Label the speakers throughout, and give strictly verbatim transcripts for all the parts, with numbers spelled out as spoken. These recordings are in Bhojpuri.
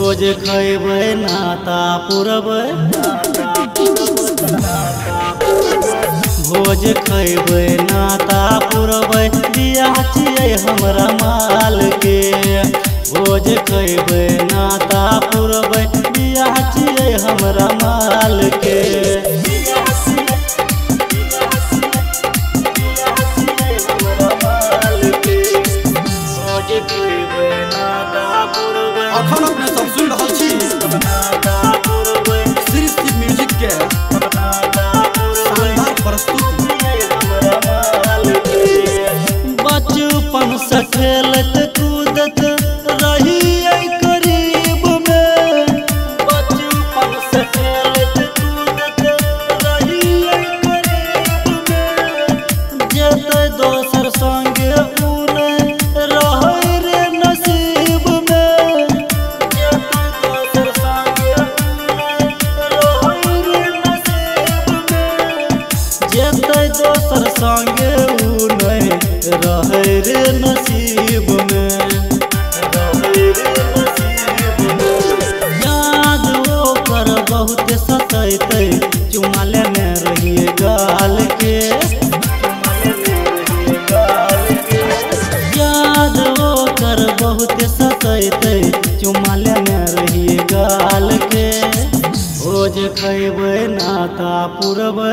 Speaker 1: भोज खैबै नाता पुरबै भोज खैबै नाता पुरबै बियाह छियै हमरा माल के भोज खैबै नाता पुरबै बियाह छियै हमरा माल के
Speaker 2: अखन अपने सब सुन रहल छी श्री शिव म्यूजिक के शानदार प्रस्तुति।
Speaker 1: बचपन से खेलत कूदत रहिए करीब में बचपन से खेलत कूदत रहिए करीब में जेते दोसर संगे उने रहै रे नसीब में जेते दोसर संगे उने रहै रे नसीब में जेते दोसर संगे उने रहै रे नसीब में रहै रे नसीब में याद ओकर बहुत सतैतै चुमा लेने रहिए गाल के याद ओकर बहुत सतैतै चुमा लेने रहिए गाल के भोज खैबै नाता पुरबै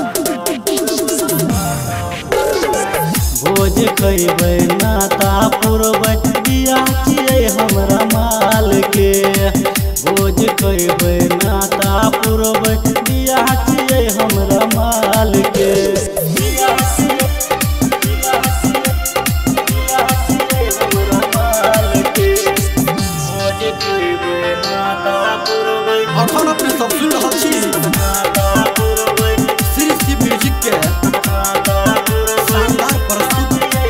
Speaker 1: भोज खैबै नाता पुरबै बियाह छियै हमरा माल के भोज खैबै नाता पुरबै बियाह छियै हमरा माल के
Speaker 2: अखन अपने सब सुन रहल छी श्री शिव म्यूजिक के शानदार प्रस्तुति।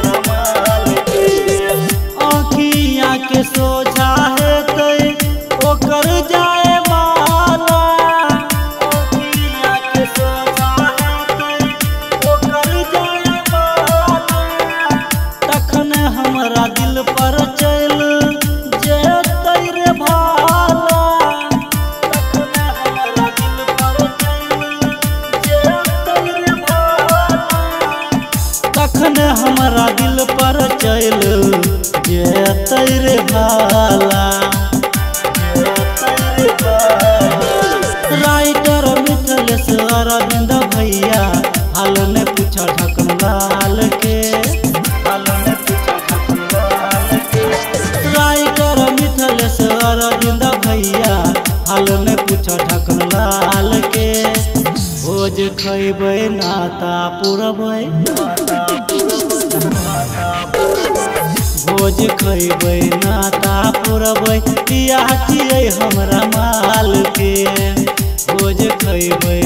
Speaker 1: आँखियाँ के सोझा हेतै ओकर जाए माला आँखियाँ के सोझा हेतै ओकर जाए माला तखन हमरा दिल पर चल जेतै रे भाला तखन हमरा दिल पर चल जेतै रे भाला तखन हमरा दिल पर चल जेतै रे भाला राइटर मिथलेश अरविंद भैया हाल ने पूछा ढकन लाल के हाल ने पूछा ढकन लाल के राइटर मिथलेश अरविंद भैया हाल ने पूछा ढकन लाल के भोज खैबै नाता पुरबै भोज खैबै नाता पुरबै बियाह छियै हमरा माल के भोज खैबै